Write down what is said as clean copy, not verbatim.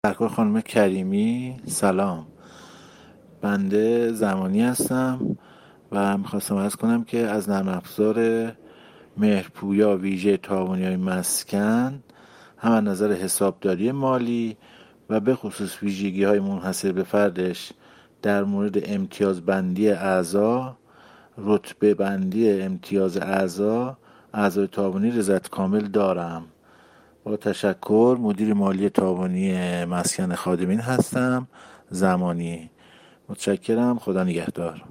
سرکار خانم کریمی، سلام. بنده زمانی هستم و میخواستم عرض کنم که از نرم افزار مهرپویا ویژه تاوانی‌های مسکن هم از نظر حسابداری مالی و به خصوص ویژگی‌های منحصر به فردش در مورد امتیاز بندی اعضا، رتبه بندی امتیاز اعضای تاوانی رضایت کامل دارم. با تشکر، مدیر مالی تاوانی مسکن خادمین هستم، زمانی. متشکرم، خدا نگهدار.